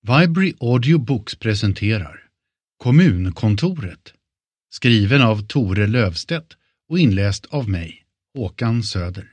Vibrary Audiobooks presenterar Kommunkontoret, skriven av Tore Lövstedt och inläst av mig, Håkan Söder.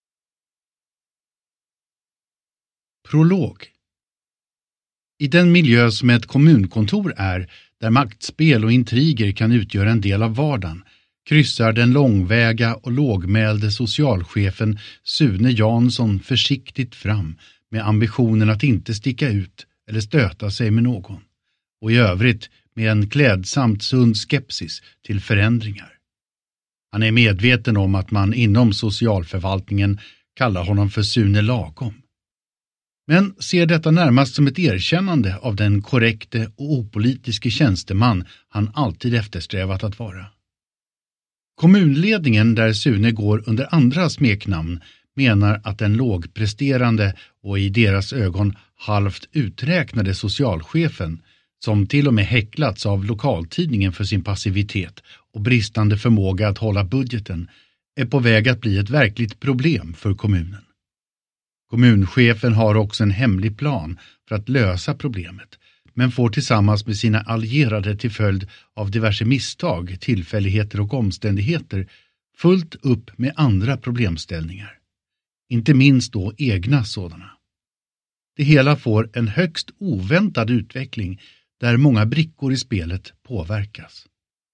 Prolog. I den miljö som ett kommunkontor är, där maktspel och intriger kan utgöra en del av vardagen, kryssar den långväga och lågmälde socialchefen Sune Jansson försiktigt fram med ambitionen att inte sticka ut eller stöta sig med någon, och i övrigt med en klädsamt sund skepsis till förändringar. Han är medveten om att man inom socialförvaltningen kallar honom för Sune Lagom, men ser detta närmast som ett erkännande av den korrekte och opolitiske tjänsteman han alltid eftersträvat att vara. Kommunledningen, där Sune går under andra smeknamn, menar att den lågpresterande och i deras ögon halvt uträknade socialchefen, som till och med häcklats av lokaltidningen för sin passivitet och bristande förmåga att hålla budgeten, är på väg att bli ett verkligt problem för kommunen. Kommunchefen har också en hemlig plan för att lösa problemet, men får tillsammans med sina allierade till följd av diverse misstag, tillfälligheter och omständigheter fullt upp med andra problemställningar. Inte minst då egna sådana. Det hela får en högst oväntad utveckling där många brickor i spelet påverkas.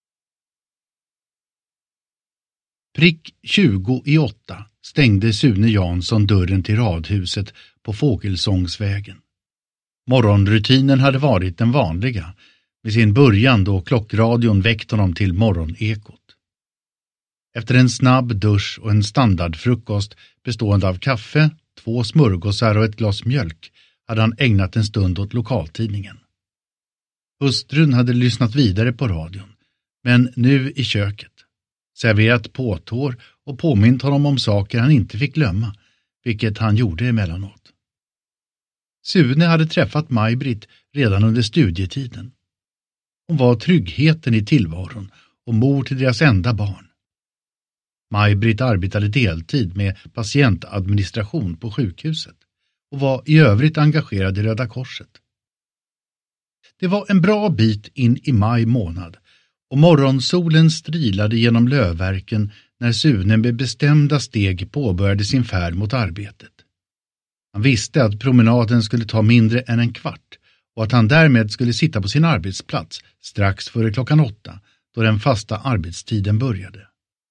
Prick 20:08 stängde Sune Jansson dörren till radhuset på Fågelsångsvägen. Morgonrutinen hade varit den vanliga, med sin början då klockradion väckte honom till morgonekot. Efter en snabb dusch och en standardfrukost bestående av kaffe, 2 smörgåsar och ett glas mjölk hade han ägnat en stund åt lokaltidningen. Hustrun hade lyssnat vidare på radion, men nu i köket, serverat påtår och påmint honom om saker han inte fick glömma, vilket han gjorde emellanåt. Sune hade träffat Maj-Britt redan under studietiden. Hon var tryggheten i tillvaron och mor till deras enda barn. Maj-Britt arbetade deltid med patientadministration på sjukhuset och var i övrigt engagerad i Röda Korset. Det var en bra bit in i maj månad och morgonsolen strilade genom lövverken när Sune med bestämda steg påbörjade sin färd mot arbetet. Han visste att promenaden skulle ta mindre än en kvart och att han därmed skulle sitta på sin arbetsplats strax före 8:00 då den fasta arbetstiden började.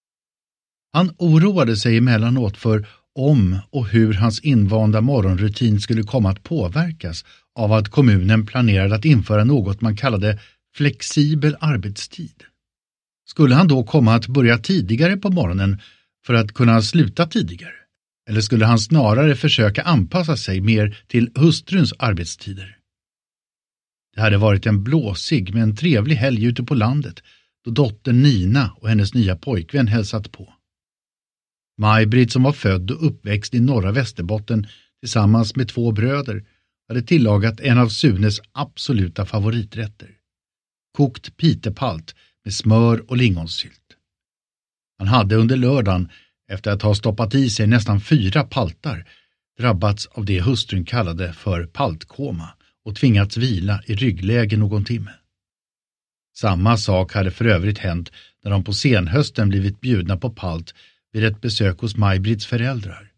Han oroade sig emellanåt för om och hur hans invanda morgonrutin skulle komma att påverkas av att kommunen planerade att införa något man kallade flexibel arbetstid. Skulle han då komma att börja tidigare på morgonen för att kunna sluta tidigare? Eller skulle han snarare försöka anpassa sig mer till hustruns arbetstider? Det hade varit en blåsig men trevlig helg ute på landet då dottern Nina och hennes nya pojkvän hälsat på. Maj-Britt, som var född och uppväxt i norra Västerbotten tillsammans med 2 bröder, hade tillagat en av Sunes absoluta favoriträtter. Kokt pitepalt med smör och lingonsylt. Han hade under lördagen, efter att ha stoppat i sig nästan 4 paltar, drabbats av det hustrun kallade för paltkoma och tvingats vila i ryggläge någon timme. Samma sak hade för övrigt hänt när de på senhösten blivit bjudna på palt vid ett besök hos Maj-Britts föräldrar.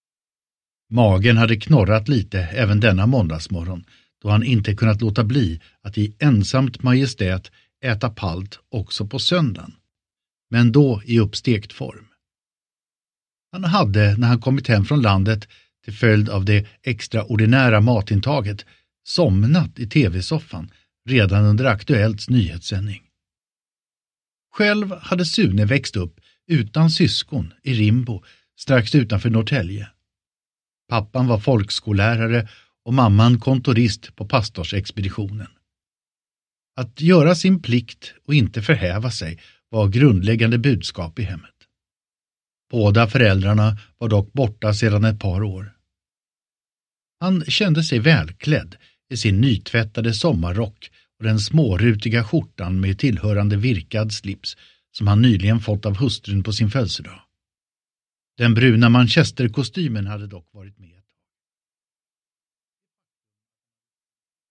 Magen hade knorrat lite även denna måndagsmorgon då han inte kunnat låta bli att i ensamt majestät äta palt också på söndagen, men då i uppstekt form. Han hade, när han kommit hem från landet till följd av det extraordinära matintaget, somnat i tv-soffan redan under Aktuellts nyhetssändning. Själv hade Sune växt upp utan syskon i Rimbo strax utanför Norrtälje. Pappan var folkskollärare och mamman kontorist på pastorsexpeditionen. Att göra sin plikt och inte förhäva sig var grundläggande budskap i hemmet. Båda föräldrarna var dock borta sedan ett par år. Han kände sig välklädd i sin nytvättade sommarrock och den smårutiga skjortan med tillhörande virkad slips som han nyligen fått av hustrun på sin födelsedag. Den bruna manchesterkostymen hade dock varit med.